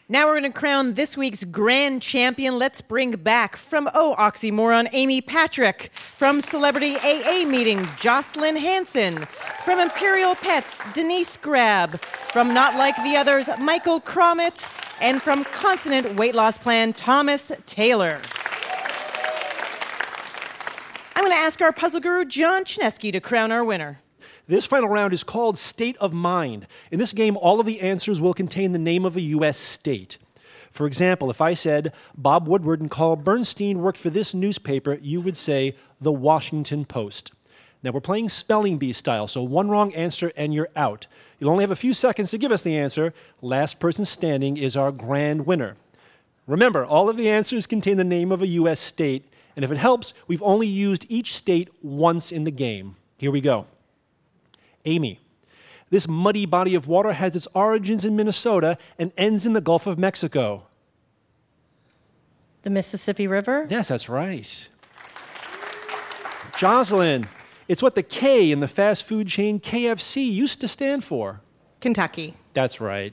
Now we're going to crown this week's grand champion. Let's bring back from Oxymoron, Amy Patrick. From Celebrity AA Meeting, Jocelyn Hanson. From Imperial Pets, Denise Grab. From Not Like the Others, Michael Cromit. And from Consonant Weight Loss Plan, Thomas Taylor. I'm going to ask our puzzle guru, John Chinesky, to crown our winner. This final round is called State of Mind. In this game, all of the answers will contain the name of a U.S. state. For example, if I said Bob Woodward and Carl Bernstein worked for this newspaper, you would say The Washington Post. Now, we're playing spelling bee style, so one wrong answer and you're out. You'll only have a few seconds to give us the answer. Last person standing is our grand winner. Remember, all of the answers contain the name of a U.S. state, and if it helps, we've only used each state once in the game. Here we go. Amy, this muddy body of water has its origins in Minnesota and ends in the Gulf of Mexico. The Mississippi River? Yes, that's right. Jocelyn, it's what the K in the fast food chain KFC used to stand for. Kentucky. That's right.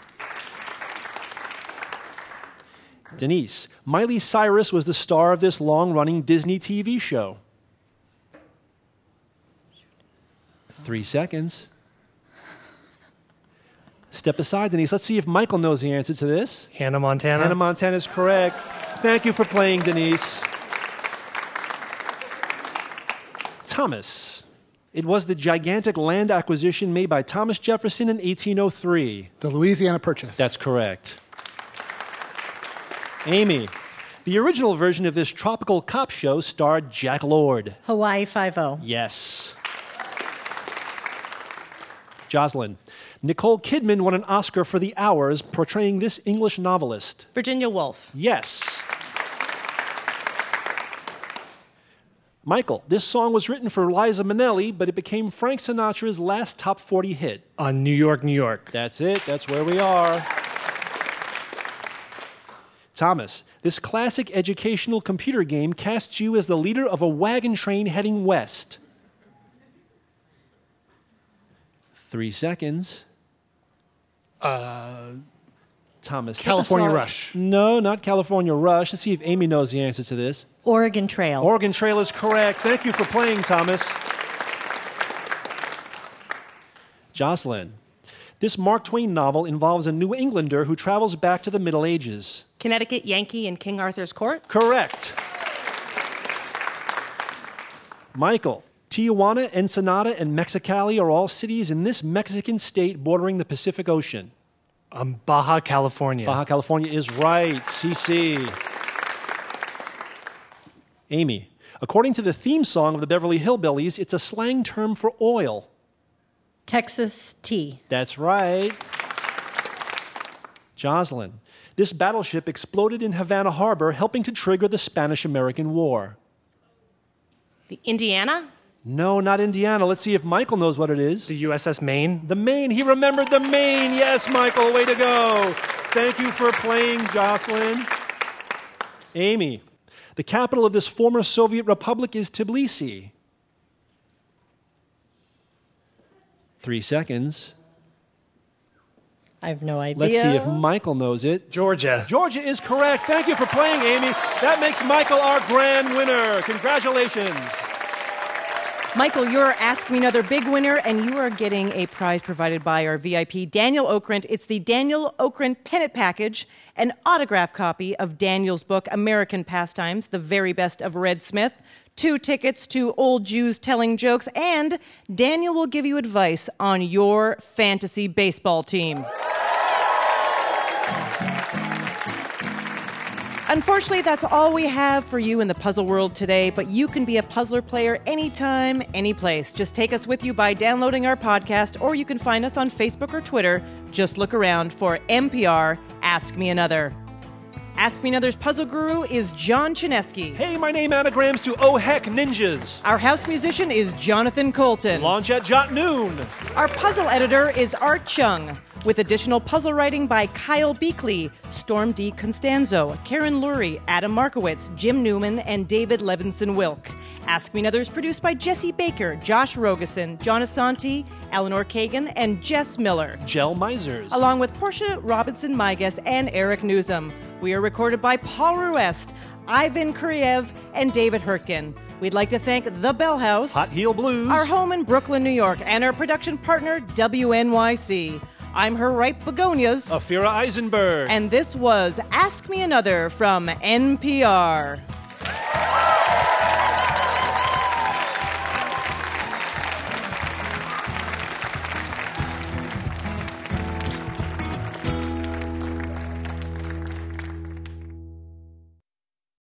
Denise, Miley Cyrus was the star of this long-running Disney TV show. 3 seconds. Step aside, Denise. Let's see if Michael knows the answer to this. Hannah Montana. Hannah Montana is correct. Thank you for playing, Denise. Thomas. It was the gigantic land acquisition made by Thomas Jefferson in 1803. The Louisiana Purchase. That's correct. Amy. The original version of this tropical cop show starred Jack Lord. Hawaii Five-0. Yes. Jocelyn. Nicole Kidman won an Oscar for The Hours portraying this English novelist. Virginia Woolf. Yes. Michael, this song was written for Liza Minnelli, but it became Frank Sinatra's last top 40 hit. On New York, New York. That's it. That's where we are. Thomas, this classic educational computer game casts you as the leader of a wagon train heading west. 3 seconds. Thomas. California Rush. No, not California Rush. Let's see if Amy knows the answer to this. Oregon Trail. Oregon Trail is correct. Thank you for playing, Thomas. Jocelyn. This Mark Twain novel involves a New Englander who travels back to the Middle Ages. Connecticut Yankee in King Arthur's Court. Correct. Michael. Tijuana, Ensenada, and Mexicali are all cities in this Mexican state bordering the Pacific Ocean. Baja California. Baja California is right. CC. Amy, according to the theme song of the Beverly Hillbillies, it's a slang term for oil. Texas Tea. That's right. Jocelyn, this battleship exploded in Havana Harbor, helping to trigger the Spanish-American War. The Indiana? No, not Indiana. Let's see if Michael knows what it is. The USS Maine. The Maine. He remembered the Maine. Yes, Michael, way to go. Thank you for playing, Jocelyn. Amy, the capital of this former Soviet republic is Tbilisi. 3 seconds. I have no idea. Let's see if Michael knows it. Georgia. Georgia is correct. Thank you for playing, Amy. That makes Michael our grand winner. Congratulations. Michael, you're Ask Me Another big winner, and you are getting a prize provided by our VIP, Daniel Okrent. It's the Daniel Okrent Pennant Package, an autograph copy of Daniel's book, American Pastimes, The Very Best of Red Smith, 2 tickets to Old Jews Telling Jokes, and Daniel will give you advice on your fantasy baseball team. Unfortunately, that's all we have for you in the puzzle world today, but you can be a puzzler player anytime, any place. Just take us with you by downloading our podcast, or you can find us on Facebook or Twitter. Just look around for NPR Ask Me Another. Ask Me Another's puzzle guru is John Chinesky. Hey, my name anagrams to Oh Heck Ninjas. Our house musician is Jonathan Colton. Launch at Jot Noon. Our puzzle editor is Art Chung. with additional puzzle writing by Kyle Beakley, Storm D. Constanzo, Karen Lurie, Adam Markowitz, Jim Newman, and David Levinson-Wilk. Ask Me Another is produced by Jesse Baker, Josh Rogeson, John Asante, Eleanor Kagan, and Jess Miller, Jell Misers. along with Portia Robinson-Migas and Eric Newsom. We are recorded by Paul Ruest, Ivan Kuriev, and David Hurtgen. We'd like to thank The Bell House, Hot Heel Blues. our home in Brooklyn, New York, and our production partner, WNYC. I'm her ripe begonias, Afira Eisenberg. and this was Ask Me Another from NPR.